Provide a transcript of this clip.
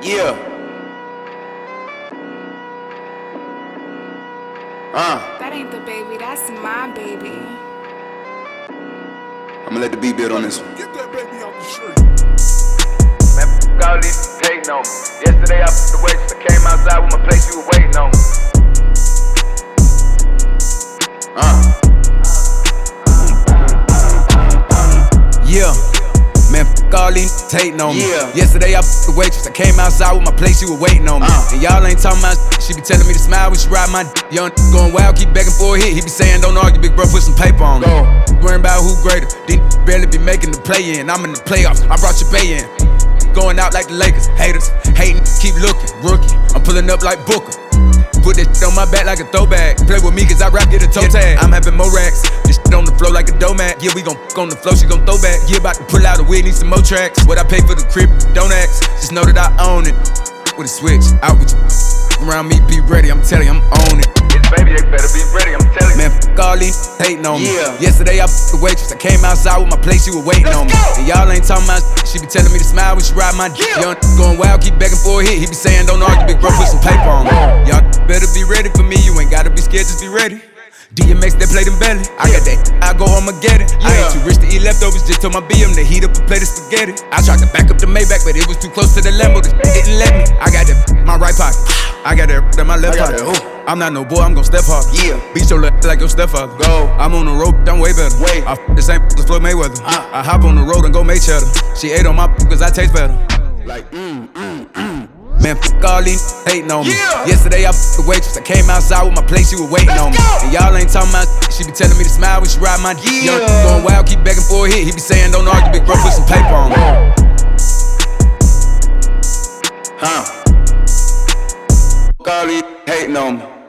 Yeah. That ain't the baby, that's my baby. I'ma let the beat build on this one. Get that baby off the street. Man, f*** all these hating on me. Yesterday I f***ed the waitress. I came outside with my plate, she was waiting on me. Yeah. Man, f*** all these hating on me. Yeah. Yesterday I f***ed the waitress. I came outside with my plate, she was waiting on me. And y'all ain't talking about she be telling me to smile when she ride my young going wild, keep begging for a hit. He be saying don't argue, big bro, put some paper on me. Worrying about who greater. These barely be making the play in. I'm in the playoffs, I brought your bay in. Going out like the Lakers, haters, hating, keep looking, rookie. I'm pulling up like Booker. Put that shit on my back like a throwback. Play with me cause I rap, get a toe tag. I'm having more racks. This shit on the floor like a dough mat. Yeah, we gon' on the floor, she gon' throw back. Yeah, about to pull out a wig, need some more tracks. What I pay for the crib, don't ask. Just know that I own it. With a switch, out with you. Around me, be ready, I'm telling you, I'm on it. This baby, they better be ready, I'm telling you. Man, f*** all these hating on me. Yeah. Yesterday I f***ed the waitress. I came outside with my plate, she was waiting on me. And y'all ain't talking about she be telling me to smile when she ride my young going wild, keep begging for a hit. He be saying don't argue, big bro, put some paper on me. Y'all better be ready for me, you ain't gotta be scared, just be ready. DMX, they play them belly. I got that, I go home and get it. I ain't too rich to eat leftovers, just told my BM to heat up a plate of spaghetti. I tried to back up the Maybach, but it was too close to the Lambo, the didn't let me. I got that my right pocket, I got that in my left pocket. I'm not no boy, I'm gon' step hard. Yeah. Beat your like your stepfather. Go. I'm on the road, I'm way better. Way. I f the same as Floyd Mayweather. I hop on the road and go make cheddar. She ate on my cause I taste better. Like, Man, f*** all these hating on me. Yeah. Yesterday I f***ed the waitress. I came outside with my plate, she was waiting on me. And y'all ain't talking about she be telling me to smile when she ride my young going wild, keep begging for a hit. He be saying don't argue, big bro, put some paper on me. all these hating on me.